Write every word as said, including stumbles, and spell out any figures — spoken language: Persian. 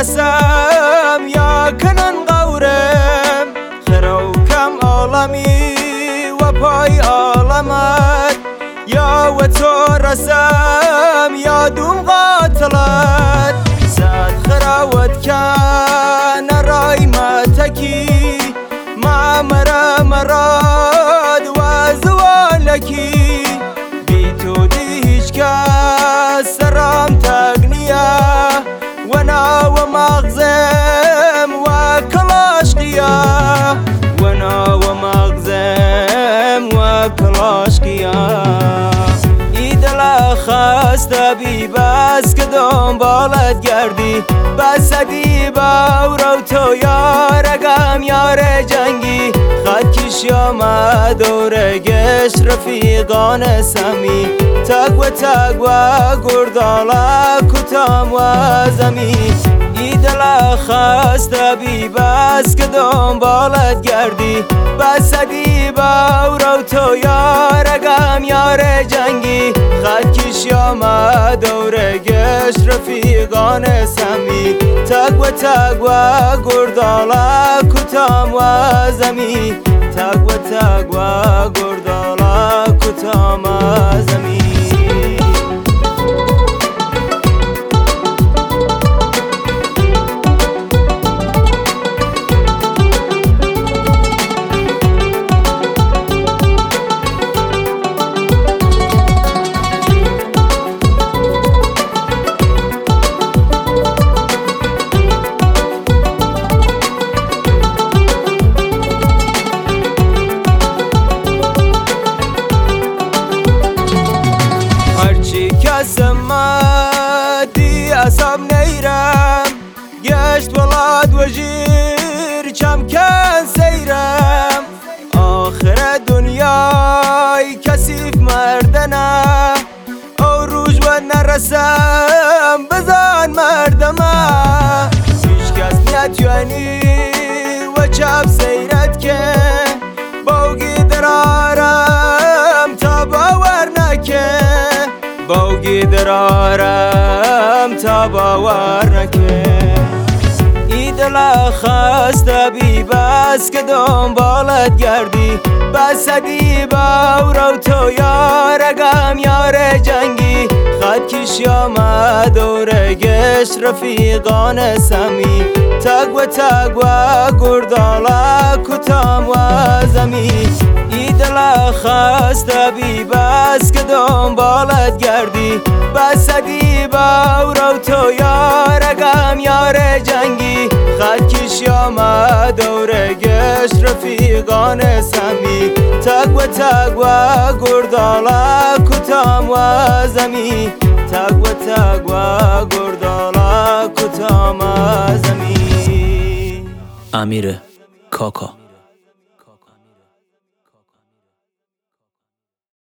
رسم یا کنن قورم خرو کم عالمی و پای عالمت یا و تو رسم یا دوم قاتلت زد خراوت کن رای متکی ما مرا مراد و زوالکی بی تو دی هیچ کس سرام تگنیه و نا و مغزم و کلاشقیه و نا و مغزم و کلاشقیه ای دل خسته بی بس که دنبالت گردی بسدی باورو تو یارگم یار جنگی خط کشی آمد دوره گشت رفیقان سمی تگ و تگ و گردالا کتام و زمی ای دل خسته بی بس که دنبالت گردی بسدی باورو تو یارگم یار جنگی خط کشی آمد دوره گشت رفیقان سمی تگ و تگ و گردالا کتام و زمی تگ و تگ و گردالا کتام و زمی سمادی اصاب نیرم گشت ولاد و جیر چمکن سیرم آخر دنیای کسیف مردنه او روش و نرسم بزن مردمه هیچ کس نتوانی و چپ سیرت که باوگی درارم تا باور نکه باوگی درارم تا باور نکه ای دل خسته بی بس که دنبالت گردی بسدی باورو تو یارگم یار جنگی خط کشی آمد دوره گشت رفیقان سمی تگ و تگ و گردالا کتام و زمی ای دل خسته بی بس که دنبالت گردی بسدی باورو تو یارگم یار جنگی خط کشی آمد دوره گشت رفیقان سمی تگ و تگ و گردالا کتام و زمی تگ و تگ و گردالا کتام و زمی امیر کاکا